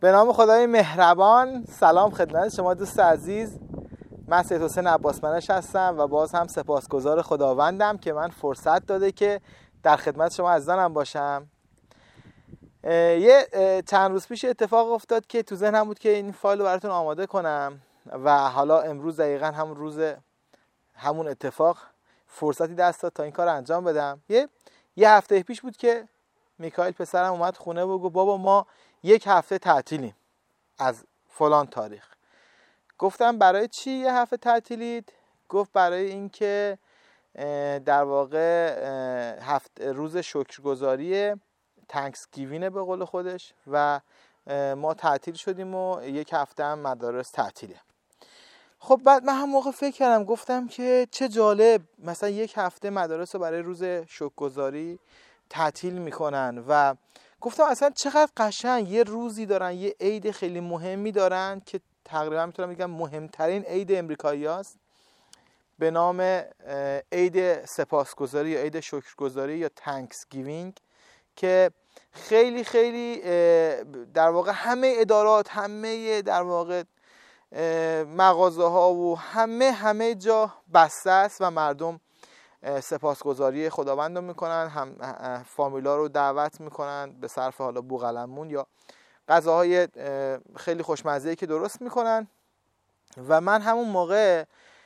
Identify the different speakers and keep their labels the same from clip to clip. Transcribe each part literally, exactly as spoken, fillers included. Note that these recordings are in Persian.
Speaker 1: به نام خدای مهربان. سلام خدمت شما دوست عزیز. من سید حسین عباسمنش هستم و باز هم سپاسگزار خداوندم که من فرصت داده که در خدمت شما عزیزانم باشم. یه چند روز پیش اتفاق افتاد که تو ذهنم بود که این فایل رو براتون آماده کنم و حالا امروز دقیقاً همون روز همون اتفاق فرصتی دست داد تا این کار انجام بدم. یه یه هفته پیش بود که میکائیل پسرم اومد خونه و گفت بابا ما یک هفته تعطیلیم از فلان تاریخ. گفتم برای چی یه هفته تعطیلید؟ گفت برای اینکه در واقع هفته روز شکرگزاری تانکسگیوینگ به قول خودش و ما تعطیل شدیم و یک هفته هم مدارس تعطیله. خب بعد من هم موقع فکر کردم، گفتم که چه جالب، مثلا یک هفته مدارس رو برای روز شکرگزاری تعطیل میکنن و گفتم اصلا چقدر قشنگ یه روزی دارن، یه عید خیلی مهمی دارن که تقریبا میتونم بگم مهمترین عید امریکایی هست به نام عید سپاسگزاری یا عید شکرگزاری یا تانکسگیوینگ، که خیلی خیلی در واقع همه ادارات، همه در واقع مغازه ها و همه همه جا بسته است و مردم سپاسگزاری خداوند رو میکنن، هم فامیلا رو دعوت میکنن به صرف حالا بوقلمون یا غذاهای خیلی خوشمزه‌ای که درست میکنن. و من همون موقع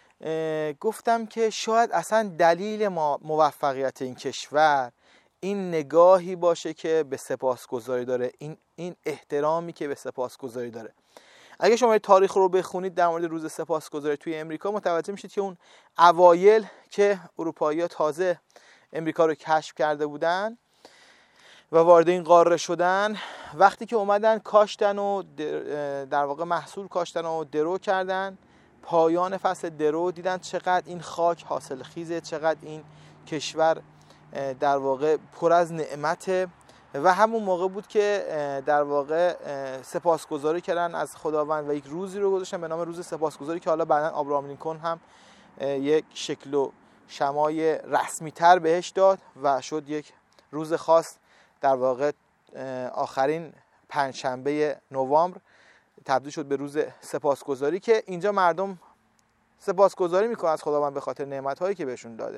Speaker 1: گفتم که شاید اصلا دلیل ما موفقیت این کشور این نگاهی باشه که به سپاسگزاری داره، این این احترامی که به سپاسگزاری داره. اگه شما تاریخ رو بخونید در مورد روز سپاسگزاری توی امریکا متوجه میشید که اون اوایل که اروپایی‌ها تازه امریکا رو کشف کرده بودن و وارد این قاره شدن، وقتی که اومدن کاشتن و در واقع محصول کاشتن و درو کردن، پایان فصل درو دیدن چقدر این خاک حاصل خیزه، چقدر این کشور در واقع پر از نعمته و همون موقع بود که در واقع سپاسگزاری کردن از خداوند و یک روزی رو گذاشتن به نام روز سپاسگزاری که حالا بعداً آبراهام لینکلن هم یک شکل و شمای رسمی تر بهش داد و شد یک روز خاص، در واقع آخرین پنجشنبه نوامبر تبدیل شد به روز سپاسگزاری که اینجا مردم سپاسگزاری میکنن از خداوند به خاطر نعمت‌هایی که بهشون داده.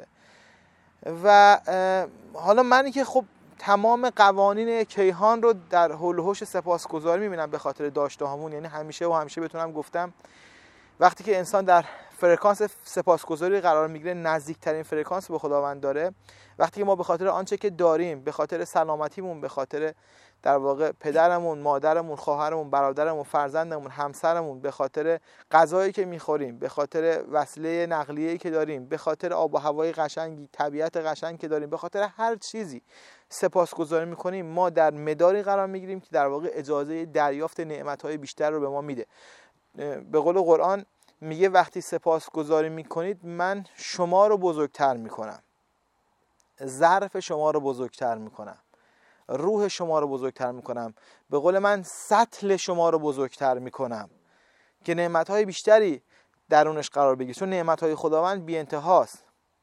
Speaker 1: و حالا منی که خب تمام قوانین کیهان رو در حول و حوش سپاسگزاری میبینم به خاطر داشته هامون، یعنی همیشه و همیشه بتونم گفتم وقتی که انسان در فرکانس سپاسگزاری قرار میگیره نزدیکترین فرکانس به خداوند داره. وقتی که ما به خاطر آنچه که داریم، به خاطر سلامتیمون، به خاطر در واقع پدرمون، مادرمون، خواهرمون، برادرمون، فرزندمون، همسرمون، به خاطر غذایی که میخوریم، به خاطر وسیله نقلیه‌ای که داریم، به خاطر آب و هوای قشنگی، طبیعت قشنگ که داریم، به خاطر هر چیزی سپاسگزاری میکنیم، ما در مداری قرار میگیریم که در واقع اجازه دریافت نعمت‌های بیشتر رو به ما میده. به قول قرآن میگه وقتی سپاسگزاری میکنید من شما رو بزرگتر میکنم، ظرف شما رو بزرگتر میکنم، روح شما رو بزرگتر میکنم، به قول من سطل شما رو بزرگتر میکنم که نعمت‌های بیشتری درونش قرار بگیره، چون نعمت‌های خداوند بی انتهاست.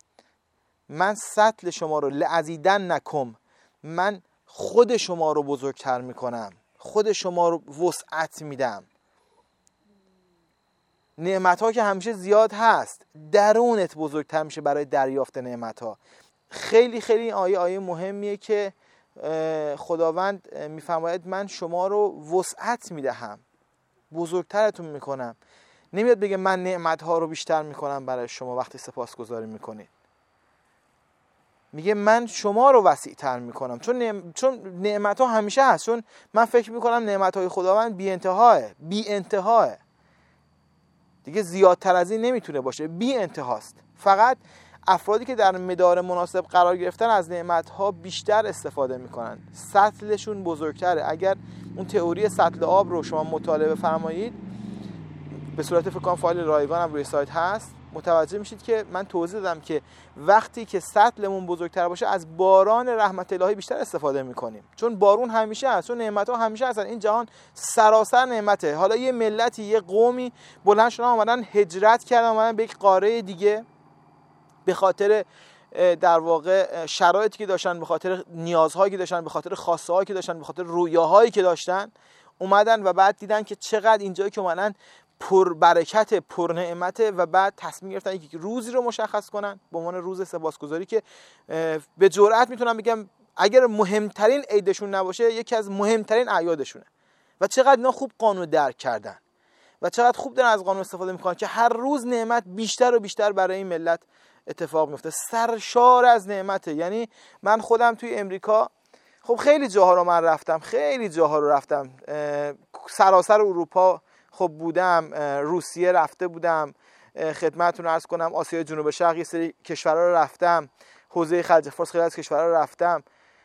Speaker 1: من سطل شما رو لأزیدن نکم، من خود شما رو بزرگتر میکنم، خود شما رو وسعت میدم. نعمت‌ها که همیشه زیاد هست، درونت بزرگتر میشه برای دریافت نعمت‌ها. خیلی خیلی آیه آیه مهمیه که خداوند میفرماید من شما رو وسعت میدهم، بزرگترتون میکنم. نمیاد بگه من نعمت‌ها رو بیشتر میکنم برای شما وقتی سپاسگزاری میکنید. میگه من شما رو وسیع‌تر میکنم، چون نعم... چون نعمت‌ها همیشه هست. چون من فکر میکنم نعمت‌های خداوند بی انتهاه، بی انتهاه دیگه، زیادتر از این نمیتونه باشه، بی انتهاست. فقط افرادی که در مدار مناسب قرار گرفتن از نعمت‌ها بیشتر استفاده میکنن، سطلشون بزرگتره. اگر اون تئوری سطل آب رو شما مطالعه بفرمایید، به صورت فکر کنم فایل رایگان هم روی سایت هست، متوجه میشید که من توضیح دادم که وقتی که سطلمون بزرگتر باشه از باران رحمت الهی بیشتر استفاده میکنیم، چون بارون همیشه هست، چون نعمت‌ها همیشه هستن. این جهان سراسر نعمته. حالا یه ملتی، یه قومی بلند شدن اومدن هجرت کردن، اومدن به یک قاره دیگه به خاطر در واقع شرایطی که داشتن، به خاطر نیازهایی که داشتن، به خاطر خواسته‌هایی که داشتن، به خاطر رویاهایی که داشتن، اومدن و بعد دیدن که چقدر اینجایی که اومدن پر برکت، پر نعمته و بعد تصمیم گرفتن یک روزی رو مشخص کنن به عنوان روز سپاسگزاری که به جرئت میتونم بگم اگر مهمترین عیدشون نباشه یکی از مهمترین اعیادشونه. و چقدر اینا خوب قانون درک کردن و چقدر خوب دارن از قانون استفاده میکنن که هر روز نعمت بیشتر و بیشتر برای این ملت اتفاق میفته، سرشار از نعمته. یعنی من خودم توی امریکا خب خیلی جاها رو من رفتم، خیلی جاها رو رفتم، سراسر اروپا خب بودم، روسیه رفته بودم، خدمتتون عرض کنم آسیای جنوب شرق یه سری کشورها رو رفتم، حوزه خلیج فارس خیلی از کشورها رو رفتم.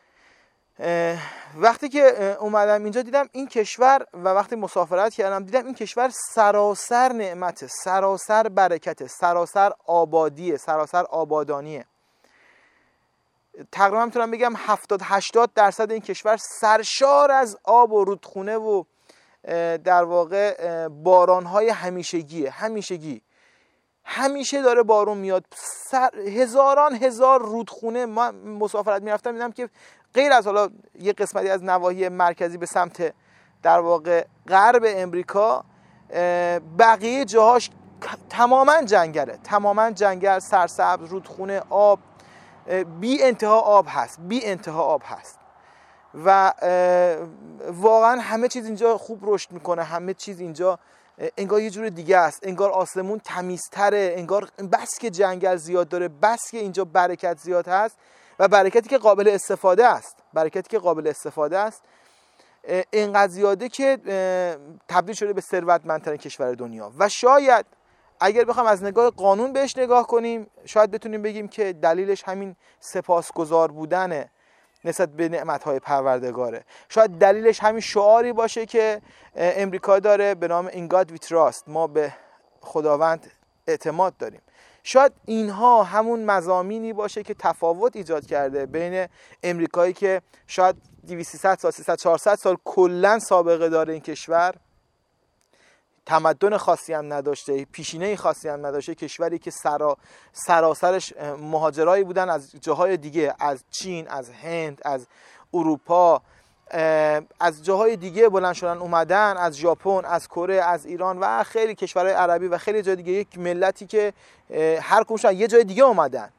Speaker 1: وقتی که اومدم اینجا دیدم این کشور و وقتی مسافرت کردم دیدم این کشور سراسر نعمته، سراسر برکته، سراسر آبادیه، سراسر آبادانیه. تقریبا میتونم بگم هفتاد هشتاد درصد این کشور سرشار از آب و رودخونه و در واقع بارانهای همیشگیه، همیشگی همیشه داره بارون میاد، سر هزاران هزار رودخونه. ما مسافرت میرفتم دیدم که غیر از حالا یه قسمتی از نواحی مرکزی به سمت در واقع غرب امریکا بقیه جاهاش تماما جنگله، تماما جنگل، سرسبز، رودخونه، آب، بی انتها آب هست، بی انتها آب هست و واقعا همه چیز اینجا خوب رشد میکنه، همه چیز اینجا انگار یه جور دیگه است، انگار آسمون تمیزتره، انگار بس که جنگل زیاد داره، بس که اینجا برکت زیاد هست و برکتی که قابل استفاده است، برکتی که قابل استفاده است اینقدر زیاده که تبدیل شده به ثروتمندترین کشور دنیا. و شاید اگر بخوام از نگاه قانون بهش نگاه کنیم شاید بتونیم بگیم که دلیلش همین سپاسگزار بودنه نسبت به نعمت‌های پروردگاره. شاید دلیلش همین شعاری باشه که امریکا داره به نام In God We Trust، ما به خداوند اعتماد داریم. شاید اینها همون مضامینی باشه که تفاوت ایجاد کرده بین امریکایی که شاید دویست سیصد سال، سیصد چهارصد سال کلاً سابقه داره این کشور، تمدن خاصی هم نداشته، پیشینه خاصی هم نداشته، کشوری که سرا سراسرش مهاجرایی بودن از جاهای دیگه، از چین، از هند، از اروپا، از جاهای دیگه بلند شدن اومدن، از ژاپن، از کره، از ایران و خیلی کشورهای عربی و خیلی جای دیگه، یک ملتی که هر کدومشون یه جای دیگه اومدن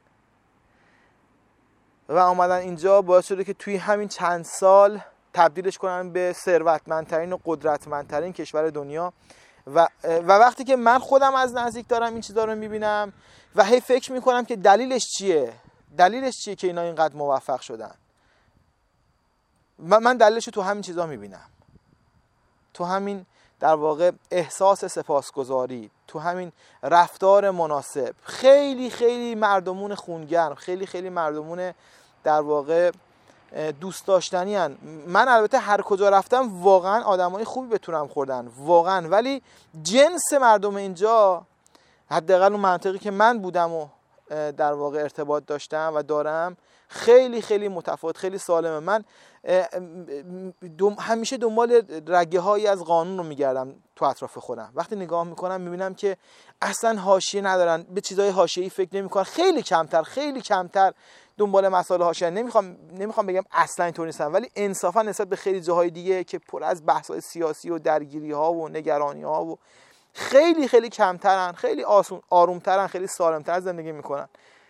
Speaker 1: و اومدن اینجا باعث شده که توی همین چند سال تبدیلش کنن به ثروتمندترین و قدرتمندترین کشور دنیا. و و وقتی که من خودم از نزدیک دارم این چیزا رو میبینم و هی فکر میکنم که دلیلش چیه، دلیلش چیه که اینا اینقدر موفق شدن، من دلیلش رو تو همین چیزا میبینم، تو همین در واقع احساس سپاسگزاری، تو همین رفتار مناسب. خیلی خیلی مردمون خونگرم، خیلی خیلی مردمون در واقع دوست داشتنی هن. من البته هر کجا رفتم واقعا آدمای خوبی به تورم خوردن واقعا، ولی جنس مردم اینجا حداقل اون منطقی که من بودم و در واقع ارتباط داشتم و دارم خیلی خیلی متفاوت، خیلی سالمه. من دم همیشه دنبال رگه هایی از قانون رو میگردم تو اطراف خودم. وقتی نگاه میکنم میبینم که اصلا حاشیه ندارن، به چیزای حاشیه‌ای فکر نمیکنن، خیلی کمتر خیلی کمتر دنبال مسائل حاشیه. نمیخوام نمیخوام بگم اصلا اینطور نیستن، ولی انصافا نسبت به خیلی جاهای دیگه که پر از بحث‌های سیاسی و درگیری ها و نگرانی ها و خیلی خیلی کمترن، خیلی آسون آرومترن، خیلی سالمتر زندگی میکنن،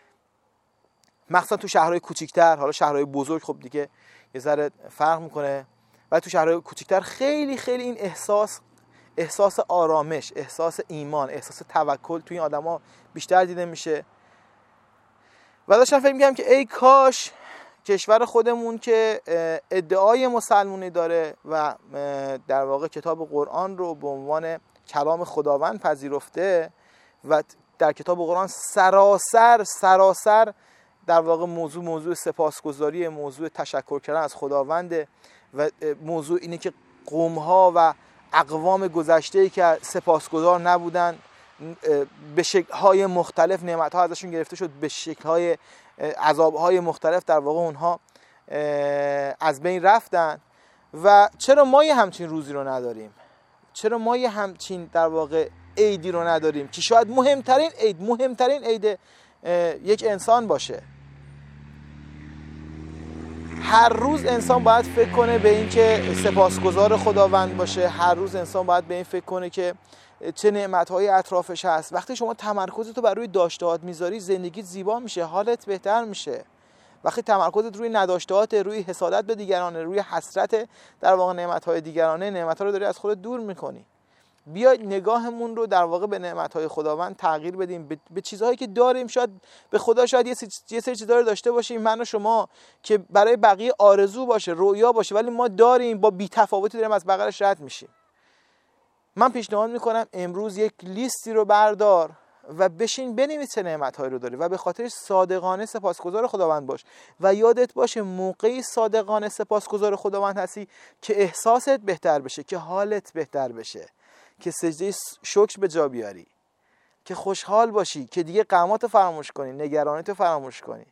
Speaker 1: مخصوصا تو شهرهای کوچیک‌تر. حالا شهرهای بزرگ خب دیگه یه ذره فرق میکنه، ولی تو شهرهای کوچیک‌تر خیلی خیلی این احساس احساس آرامش، احساس ایمان، احساس توکل توی این آدما بیشتر دیده میشه. و داشتم فکر می‌کردم که ای کاش کشور خودمون که ادعای مسلمانی داره و در واقع کتاب قرآن رو به عنوان کلام خداوند پذیرفته و در کتاب قرآن سراسر سراسر در واقع موضوع موضوع سپاسگزاری، موضوع تشکر کردن از خداوند و موضوع اینه که قوم‌ها و اقوام گذشته‌ای که سپاسگزار نبودن به شکل‌های مختلف نعمت‌ها ازشون گرفته شد، به شکل‌های عذاب‌های مختلف در واقع اونها از بین رفتن. و چرا ما یه همچین روزی رو نداریم؟ چرا ما یه همچین در واقع عیدی رو نداریم که شاید مهمترین عید مهمترین عید یک انسان باشه؟ هر روز انسان باید فکر کنه به این که سپاسگزار خداوند باشه. هر روز انسان باید به این فکر کنه که چه نعمت‌های اطرافش هست. وقتی شما تمرکزت رو بر روی داشته‌هات میذاری، زندگیت زیبا میشه، حالت بهتر میشه. وقتی تمرکزت روی نداشته‌هات، روی حسادت به دیگران، روی حسرت در واقع نعمت‌های دیگرانه، نعمت‌ها رو داری از خودت دور می‌کنی. بیاید نگاهمون رو در واقع به نعمت‌های خداوند تغییر بدیم، به چیزهایی که داریم. شاید به خدا شاید یه سری چیزا رو داشته باشیم من و شما که برای بقیه آرزو باشه، رویا باشه، ولی ما داریم، با بی‌تفاوتی داریم از بغلش رد میشیم. من پیشنهاد میکنم امروز یک لیستی رو بردار و بشین بنویس چه نعمت‌هایی رو داری و به خاطر صادقانه سپاسگزار خداوند باش و یادت باشه موقعی صادقانه سپاسگزار خداوند هستی که احساست بهتر بشه، که حالت بهتر بشه، که سجده شکر به جا بیاری، که خوشحال باشی، که دیگه غمات فراموش کنی، نگرانیت فراموش کنی.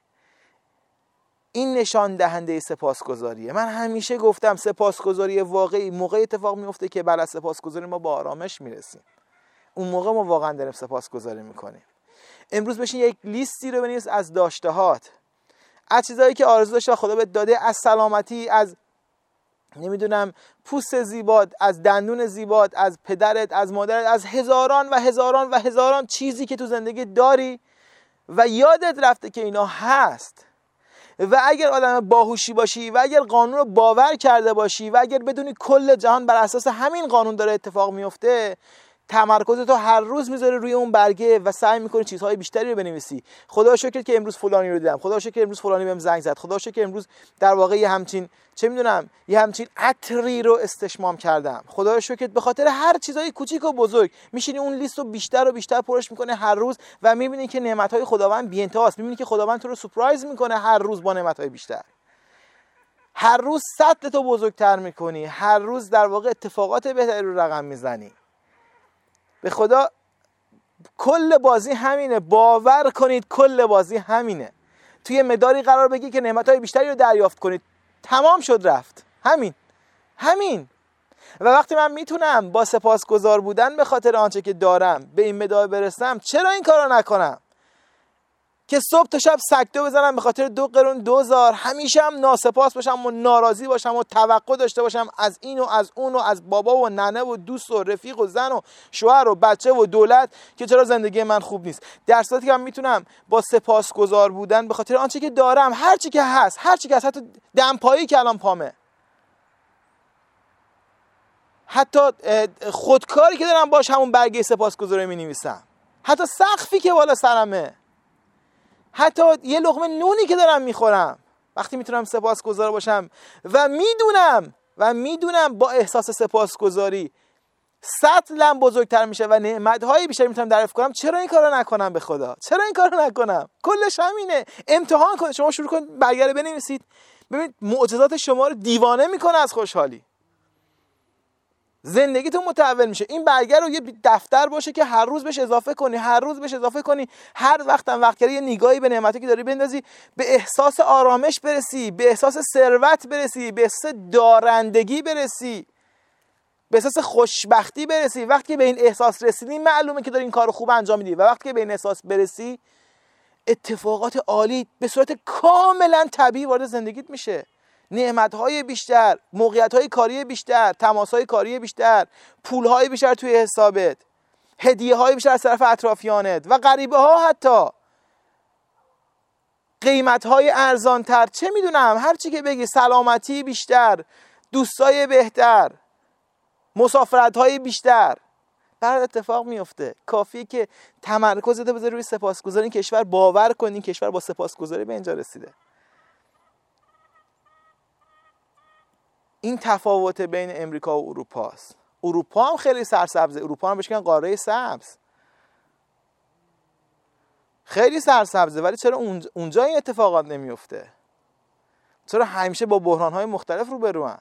Speaker 1: این نشان دهنده سپاسگزاریه. من همیشه گفتم سپاسگزاری واقعی موقع اتفاق میفته که بعد از سپاسگزاری ما با آرامش میرسیم. اون موقع ما واقعا داریم سپاسگزاری میکنیم. امروز بشین یک لیستی رو بنویس از داشته‌هات، از چیزایی که آرزو داشتی خدا بهت داده، از سلامتی، از نمیدونم پوست زیبات، از دندون زیبات، از پدرت، از مادرت، از هزاران و هزاران و هزاران چیزی که تو زندگی داری و یادت رفته که اینا هست. و اگر آدم باهوشی باشی و اگر قانون رو باور کرده باشی و اگر بدونی کل جهان بر اساس همین قانون داره اتفاق میفته، تمرکزتو هر روز میذاری روی اون برگه و سعی میکنی چیزهای بیشتری رو بنویسی. خدا شکر که امروز فلانی رو دیدم، خدا شکر که امروز فلانی بهم زنگ زد، خدا شکر که امروز در واقع یه همچین چه میدونم یه همچین عطری رو استشمام کردم. خدا شکر به خاطر هر چیزای کوچیک و بزرگ میشینی اون لیست رو بیشتر و بیشتر پرش میکنه هر روز و میبینی که نعمت‌های خداوند بی‌انتهاست. میبینی که خداوند تو رو سورپرایز میکنه هر روز با نعمت‌های بیشتر. هر روز سطحتو بزرگتر میکنی، هر روز در واقع اتفاقات بهتری رو رقم میزنی. به خدا کل بازی همینه، باور کنید کل بازی همینه. توی مداری قرار بگی که نعمت‌های بیشتری رو دریافت کنید، تمام شد رفت. همین همین و وقتی من میتونم با سپاسگزار بودن به خاطر آنچه که دارم به این مدار برسم، چرا این کارو نکنم؟ که صبح تا شب سکته بزنم به خاطر دو قرون دوزار، همیشه هم ناسپاس باشم و ناراضی باشم و توقع داشته باشم از این و از اون و از بابا و ننه و دوست و رفیق و زن و شوهر و بچه و دولت که چرا زندگی من خوب نیست. در صورتی که من میتونم با سپاسگزار بودن به خاطر آنچه که دارم، هر چی که هست، هر چی که هست، حتی دمپایی که الان پامه، حتی خودکاری که دارم باش همون برگه سپاسگزاری می‌نویسم، حتی سقفی که بالا سرمه، حتی یه لقمه نونی که دارم میخورم، وقتی میتونم سپاسگزار باشم و میدونم و میدونم با احساس سپاسگزاری سطلم بزرگتر میشه و نعمت‌های بیشتری میتونم دریافت کنم، چرا این کارو نکنم؟ به خدا چرا این کارو نکنم؟ کلش همینه. امتحان کنید. شما شروع کنید برگره بنویسید، ببینید معجزات شما رو دیوانه میکنه از خوشحالی. زندگیتون متحول میشه. این برگر رو یه دفتر باشه که هر روز بهش اضافه کنی، هر روز بهش اضافه کنی، هر وقتم وقت کردی یه نگاهی به نعمتی که داری بندازی، به احساس آرامش برسی، به احساس ثروت برسی، به احساس دارندگی برسی، به احساس خوشبختی برسی. وقتی به این احساس رسیدی معلومه که داری این کارو خوب انجام میدی و وقتی که به این احساس برسی اتفاقات عالی به صورت کاملا طبیعی وارد زندگیت میشه. نعمت‌های بیشتر، موقعیت‌های کاری بیشتر، تماس‌های کاری بیشتر، پول‌های بیشتر توی حسابت، هدیه‌های بیشتر از طرف اطرافیانت و غریبه‌ها، حتی قیمت‌های ارزان‌تر، چه میدونم هر چی که بگی، سلامتی بیشتر، دوستای بهتر، مسافرت‌های بیشتر برات اتفاق میفته. کافیه که تمرکزت بذاری روی سپاسگزاری این کشور، باور کن این کشور با سپاسگزاری به اینجا رسیده. این تفاوت بین امریکا و اروپا است. اروپا هم خیلی سرسبزه، اروپا هم بهش میگن قاره سبز، خیلی سرسبزه، ولی چرا اونجا این اتفاقات نمیفته؟ چرا همیشه با بحران‌های مختلف روبروان؟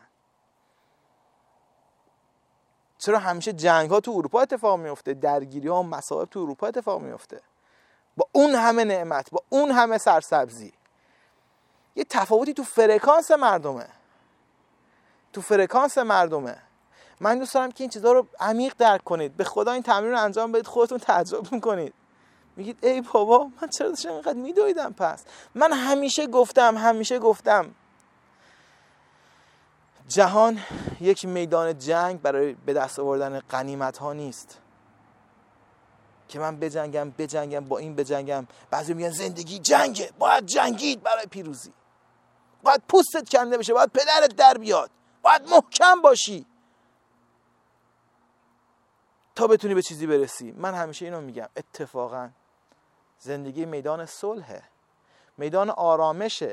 Speaker 1: چرا همیشه جنگ‌ها تو اروپا اتفاق میفته، درگیری‌ها و مصائب تو اروپا اتفاق میفته با اون همه نعمت، با اون همه سرسبزی؟ یه تفاوتی تو فرکانس مردمه، تو فرکانس مردمه. من دوست دارم که این چیزها رو عمیق درک کنید. به خدا این تمرین رو انجام بدید، خودتون تعجب میکنید، میگید ای بابا من چرا داشتم اینقدر میدویدم؟ پس من همیشه گفتم همیشه گفتم جهان یک میدان جنگ برای به دست آوردن غنیمت ها نیست که من بجنگم بجنگم با این بجنگم. بعضی میگن زندگی جنگه، باید جنگید برای پیروزی، باید پوستت کنده بشه، باید پدرت در بیاد، باید محکم باشی تا بتونی به چیزی برسی. من همیشه اینو میگم، اتفاقا زندگی میدان صلحه، میدان آرامشه،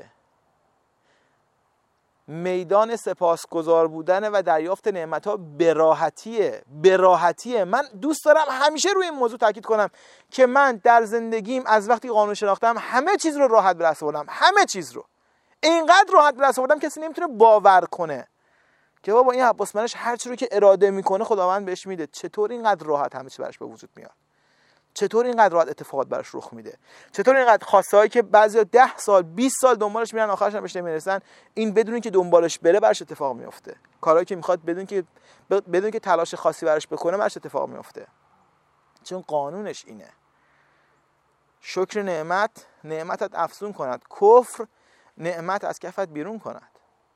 Speaker 1: میدان سپاسگزار بودن و دریافت نعمت‌ها به راحتیه. به راحتیه. من دوست دارم همیشه روی این موضوع تاکید کنم که من در زندگیم از وقتی قانون شناختم همه چیز رو راحت به دست آوردم، همه چیز رو اینقدر راحت به دست آوردم کسی نمیتونه باور کنه که بابا این عباس منش هر چی رو که اراده میکنه خداوند بهش میده. چطور اینقدر راحت همه چی براش به وجود میاد؟ چطور اینقدر راحت اتفاقات براش رخ میده؟ چطور اینقدر خواسته هایی که بعضیا ده سال بیست سال دنبالش میرن آخرش هم بهش نمیرسن، این بدون اینکه دنبالش بره براش اتفاق میفته؟ کارهایی که میخواد بدون که بدون که تلاش خاصی براش بکنه براش اتفاق میفته، چون قانونش اینه. شکر نعمت نعمتت افزون کند، کفر نعمت از کفت بیرون کند.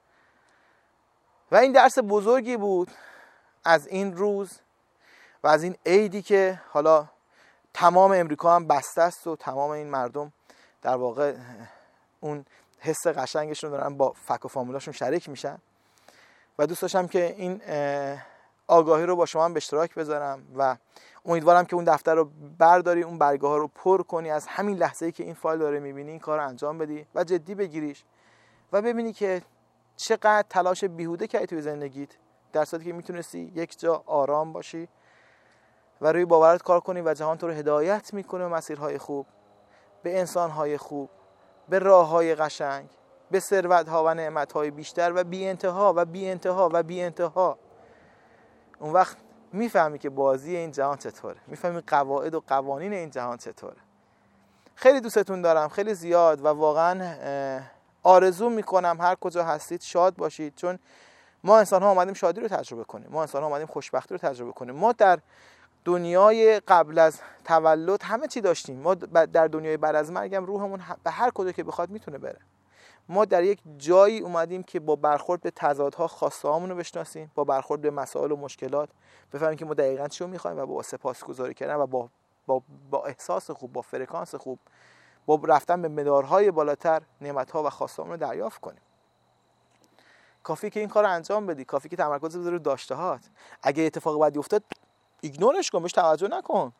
Speaker 1: و این درس بزرگی بود از این روز و از این عیدی که حالا تمام امریکا هم بسته است و تمام این مردم در واقع اون حس قشنگشون دارن با فک و فامیلاشون شریک میشن. و دوست داشتم که این آگاهی رو با شما هم به اشتراک بذارم و امیدوارم که اون دفتر رو برداری، اون برگه ها رو پر کنی، از همین لحظه‌ای که این فایل داره میبینی این کار رو انجام بدی و جدی بگیریش و ببینی که چقدر تلاش بیهوده کردی توی زندگیت، در صورتی که میتونستی یک جا آرام باشی و روی باورت کار کنی و جهان تو رو هدایت میکنه به مسیرهای خوب، به انسانهای خوب، به راههای قشنگ، به ثروت‌ها و نعمت‌های بیشتر و بی انتها و بی انتها و بی انتها. اون وقت میفهمی که بازی این جهان چطوره، میفهمی قواعد و قوانین این جهان چطوره. خیلی دوستتون دارم، خیلی زیاد، و واقعا آرزو میکنم هر کجا هستید شاد باشید، چون ما انسان ها اومدیم شادی رو تجربه کنیم، ما انسان ها اومدیم خوشبختی رو تجربه کنیم. ما در دنیای قبل از تولد همه چی داشتیم، ما در دنیای بعد از مرگ هم روحمون به هر کجا که بخواد میتونه بره. ما در یک جایی اومدیم که با برخورد به تضادها خواسته هامون رو بشناسیم، با برخورد به مسائل و مشکلات بفهمیم که ما دقیقاً چی رو میخوایم و با سپاسگزاری کردن و با با با احساس خوب، با فرکانس خوب، با رفتن به مدارهای بالاتر نعمت‌ها و خواسته‌هامون رو دریافت کنیم. کافی که این کار رو انجام بدی، کافی که تمرکز بذاری رو داشته‌هات. اگه اتفاق بدی افتاد ایگنورش کن، بهش توجه نکن.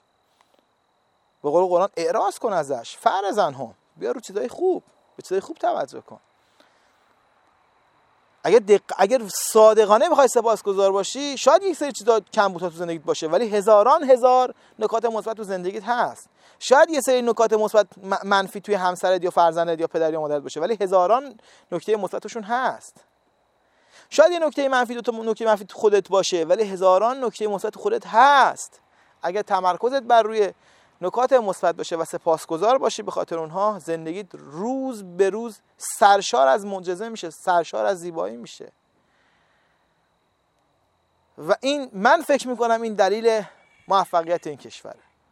Speaker 1: به قول قرآن اعراض کن ازش، فرزنهم، بیا رو چیزای خوب، به چیزای خوب توجه کن. اگر دق... اگر صادقانه بخوای سپاسگزار باشی، شاید یک سری چیزا کم بودا تو زندگیت باشه، ولی هزاران هزار نکات مثبت تو زندگیت هست. شاید یه سری نکات مثبت منفی توی همسرت یا فرزندت یا پدر یا مادرت باشه، ولی هزاران نکته مثبتشون هست. شاید یه نکته منفی دو تا نکته منفی تو خودت باشه، ولی هزاران نکته مثبت تو خودت هست. اگر تمرکزت بر روی نکات مثبت باشه و سپاسگزار باشی به خاطر اونها، زندگیت روز به روز سرشار از معجزه میشه، سرشار از زیبایی میشه. و این من فکر میکنم این دلیل موفقیت این کشوره.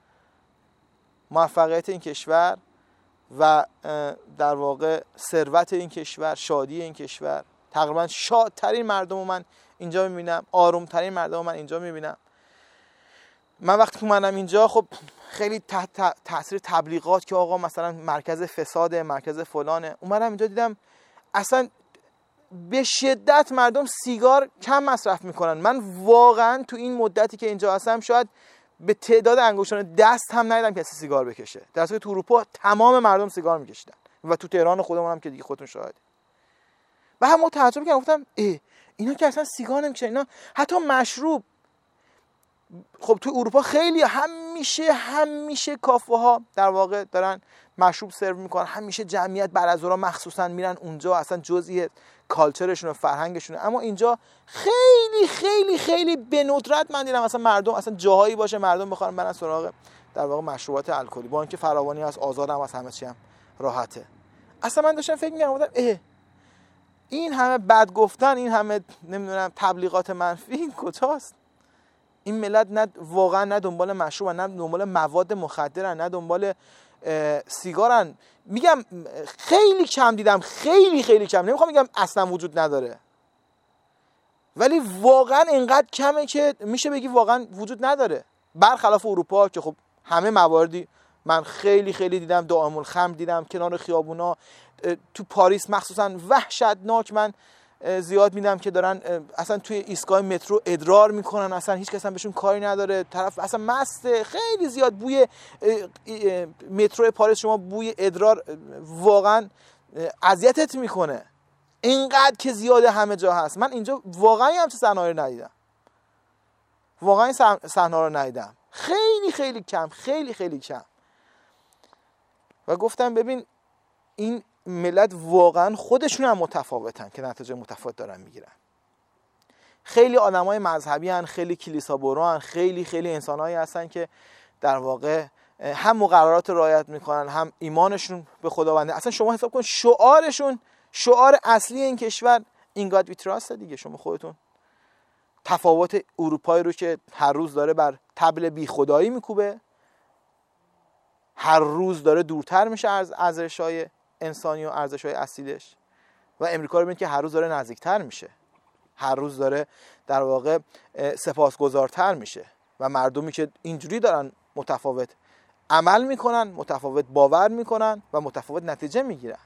Speaker 1: موفقیت این کشور و در واقع ثروت این کشور، شادی این کشور. تقریبا شادترین مردم رو من اینجا میبینم، آرومترین مردم رو من اینجا میبینم. من وقتی که منم اینجا خب خیلی تحت تاثیر تبلیغات که آقا مثلا مرکز فساده، مرکز فلانه، اومدم اینجا دیدم اصلا به شدت مردم سیگار کم مصرف میکنن. من واقعا تو این مدتی که اینجا هستم شاید به تعداد انگشتان دست هم ندیدم کسی سیگار بکشه، در حالی که تو اروپا تمام مردم سیگار میکشیدن و تو تهران خودمون هم که دیگه خودتون شاهدید. و هم تعجب کردم، گفتم ای اینا که اصلا سیگار نمیکشن، اینا حتی مشروب. خب تو اروپا خیلی همیشه همیشه کافه ها در واقع دارن مشروب سرو میکنن، همیشه جمعیت بعد از ظهر مخصوصا میرن اونجا، اصلا جزئی کالچرشون و فرهنگشونه. اما اینجا خیلی خیلی خیلی به ندرت من دیدم اصلا مردم اصلا جاهایی باشه مردم بخوان برن سراغ در واقع مشروبات الکلی، با اینکه فراوانی از آزادم از همه چی هم راحته. اصلا من داشتم فکر می‌کردم گفتم اه این همه بد گفتن، این همه نمیدونم تبلیغات منفی، این کجاست؟ این ملت نه واقعا نه دنبال مشروب، نه دنبال مواد مخدرن، نه دنبال سیگارن. میگم خیلی کم دیدم، خیلی خیلی کم، نمیخوام بگم اصلا وجود نداره، ولی واقعا اینقدر کمه که میشه بگی واقعا وجود نداره، برخلاف اروپا که خب همه مواردی من خیلی خیلی دیدم، دائم الخمر دیدم کنار خیابونا، تو پاریس مخصوصا وحشتناک من زیاد میدم که دارن اصلا توی ایستگاه مترو ادرار میکنن، اصلا هیچ کس هم بهشون کاری نداره، طرف اصلا مسته، خیلی زیاد بوی مترو پاریس، شما بوی ادرار واقعا اذیتت میکنه، اینقدر که زیاده همه جا هست. من اینجا واقعا همچین صحنه‌ای رو ندیدم، واقعا این صحنه‌ها رو ندیدم، خیلی خیلی کم، خیلی خیلی کم. و گفتم ببین این ملت واقعا خودشون هم متفاوتن که نتیجه متفاوت دارن میگیرن. خیلی آدمای مذهبی هن، خیلی کلیسا برو هن، خیلی خیلی انسانایی هستن که در واقع هم مقررات رعایت میکنن، هم ایمانشون به خداونده. اصلا شما حساب کن شعارشون، شعار اصلی این کشور این گاد وی تراست دیگه. شما خودتون تفاوت اروپایی رو که هر روز داره بر طبل بی خدایی میکوبه، هر روز داره دورتر میشه از ارزش‌های انسانی و ارزش‌های اصیلش، و امریکا رو ببینید که هر روز داره نزدیکتر میشه، هر روز داره در واقع سپاسگزارتر میشه، و مردمی که اینجوری دارن متفاوت عمل میکنن، متفاوت باور میکنن و متفاوت نتیجه میگیرن.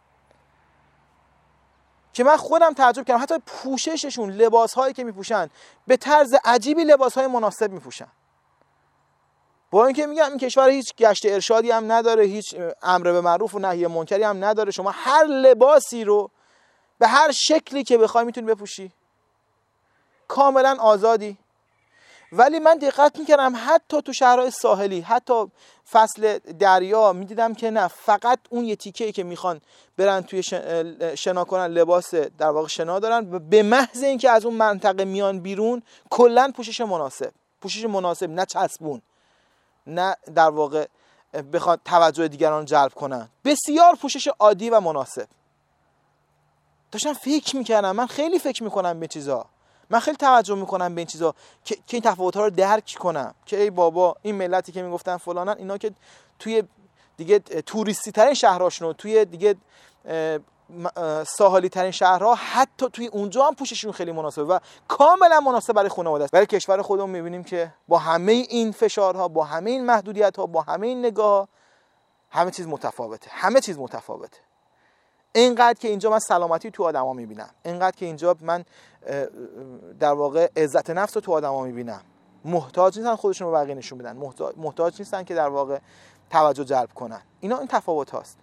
Speaker 1: که من خودم تعجب کردم حتی پوشششون، لباسهایی که میپوشن به طرز عجیبی، لباسهای مناسب میپوشن، با اینکه میگم این کشور هیچ گشت ارشادی هم نداره، هیچ امر به معروف و نهی منکری هم نداره، شما هر لباسی رو به هر شکلی که بخوای میتونی بپوشی، کاملا آزادی. ولی من دقت میکردم حتی تو شهرهای ساحلی، حتی فصل دریا، میدیدم که نه، فقط اون یه تیکه‌ای که میخوان برن توی شنا کنن لباس در واقع شنا دارن، و به محض اینکه از اون منطقه میان بیرون کلا پوشش مناسب، پوشش مناسب، نه چسبون، نه در واقع بخواد توجه دیگران جلب کنن، بسیار پوشش عادی و مناسب. داشتم فکر میکردم، من خیلی فکر میکنم به چیزا، من خیلی توجه میکنم به این چیزا که, که این تفاوت‌ها رو درک کنم، که ای بابا این ملتی که میگفتن فلانن، اینا که توی دیگه توریستی ترین شهرهاشون، توی دیگه ساحلی ترین شهرها، حتی توی اونجا هم پوشششون خیلی مناسبه و کاملا مناسب برای خانواده است. برای کشور خودمون میبینیم که با همه این فشارها، با همه این محدودیت‌ها، با همه این نگاه، همه چیز متفاوته، همه چیز متفاوته. اینقدر که اینجا من سلامتی تو آدما میبینم، اینقدر که اینجا من در واقع عزت نفس رو تو آدما میبینم، محتاج نیستن خودشون رو بقیه نشون بدن، محتاج, محتاج نیستن که در واقع توجه جلب کنن. اینا این تفاوت هاست.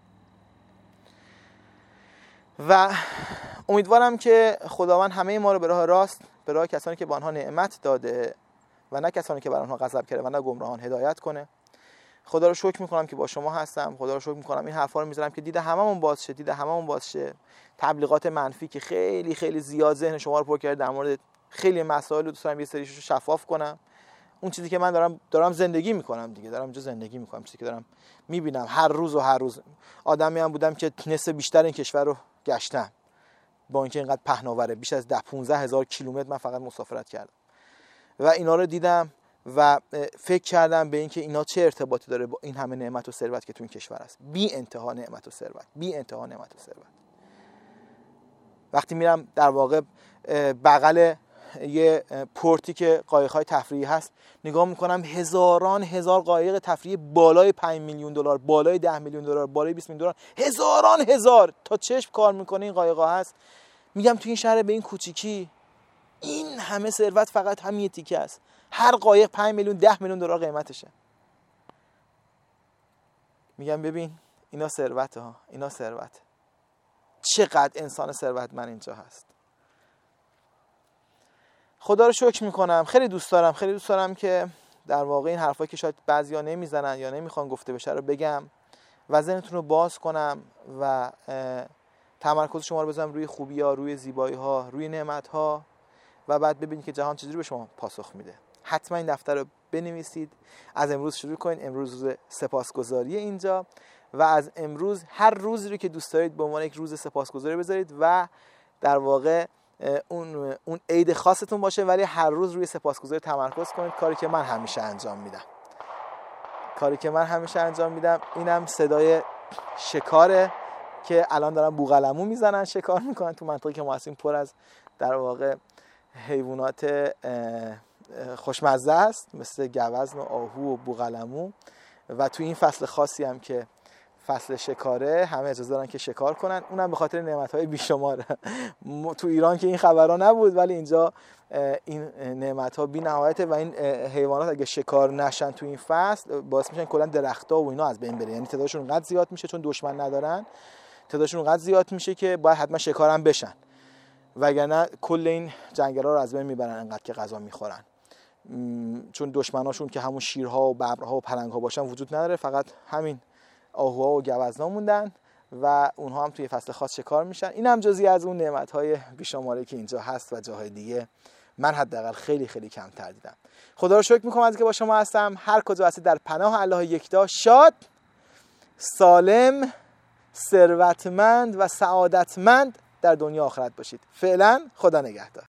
Speaker 1: و امیدوارم که خداوند همه ما رو به راه راست، به راه کسانی که به آنها نعمت داده و نه کسانی که بر آنها غضب کرده و نه گمراهان هدایت کنه. خدا رو شکر میکنم که با شما هستم، خدا رو شکر میکنم این حرفا رو میذارم که دید هممون باز شه، دید هممون باز شه. تبلیغات منفی که خیلی خیلی زیاد ذهن شما رو پر کرده در مورد خیلی مسائل، دوست دارم یه سریشو شفاف کنم. اون چیزی که من دارم دارم زندگی میکنم دیگه، دارم اینجا زندگی میکنم، چیزی که دارم میبینم هر روز و هر روز. آدمی هم بودم که نصف بیشتر این کشور رو گشتم، با اینکه اینقدر پهناوره، بیش از ده پانزده هزار کیلومتر من فقط مسافرت کردم و اینا رو دیدم و فکر کردم به اینکه اینا چه ارتباطی داره با این همه نعمت و ثروت که تو این کشور هست. بی انتها نعمت و ثروت، بی انتها نعمت و ثروت. وقتی میرم در واقع بغل یه پورتی که قایق‌های تفریحی هست نگاه میکنم، هزاران هزار قایق تفریحی بالای پنج میلیون دلار، بالای ده میلیون دلار، بالای بیست میلیون دلار، هزاران هزار تا چشم کار میکنه این قایق‌ها هست. میگم تو این شهر به این کوچیکی این همه ثروت فقط همین یه تیکه است. هر قایق پنج میلیون ده میلیون دلار قیمتشه. میگم ببین اینا ثروت ها، اینا ثروت. چقدر انسان ثروتمند اینجا هست. خدا رو شکر میکنم، خیلی دوست دارم، خیلی دوست دارم که در واقع این حرفایی که شاید بعضیا نمیزنن یا نمیخوان گفته بشه رو بگم و ذهنتون رو باز کنم و تمرکز شما رو بذارم روی خوبی‌ها، روی زیبایی‌ها، روی نعمت‌ها و بعد ببینید که جهان چجوری به شما پاسخ میده. حتما این دفتر رو بنویسید. از امروز شروع کنید. امروز روز سپاسگزاری اینجا و از امروز هر روزی رو که دوست دارید به عنوان یک روز سپاسگزاری بذارید و در واقع اون اون عید خاصتون باشه، ولی هر روز روی سپاسگزاری تمرکز کنید. کاری که من همیشه انجام میدم. کاری که من همیشه انجام میدم. اینم صدای شکاره که الان دارن بوقلمون میزنن، شکار میکنن تو منطقه که ما هستیم، پر از در واقع حیوانات خوشمزه است مثل گوزن و آهو و بوقلمون و تو این فصل خاصی هم که فصل شکاره همه اجازه دارن که شکار کنن، اونم به خاطر نعمت‌های بیشماره. تو ایران که این خبرها نبود ولی اینجا این نعمت‌ها بی‌نهایته و این حیوانات اگه شکار نشن تو این فصل باعث میشن کلا درخت‌ها و اینا از بین بره، یعنی تعدادشون اونقدر زیاد میشه چون دشمن ندارن، تعدادشون اونقدر زیاد میشه که باید حتما شکار هم بشن وگرنه کل این جنگل‌ها رو از بین میبرن انقدر که غذا میخورن. چون دشمناشون که همون شیرها و ببرها و پلنگ‌ها باشن وجود نداره، فقط همین آهوها و گوزنا موندن و اونها هم توی فصل خاص شکار میشن. این هم جزئی از اون نعمت‌های بیشماری که اینجا هست و جاهای دیگه من حداقل خیلی خیلی کمتر دیدم. خدا رو شکر میکنم از اینکه با شما هستم. هر کجا هستید در پناه الله یکتا شاد، سالم، ثروتمند و سعادتمند در دنیا آخرت باشید. فعلا خدا نگهدار.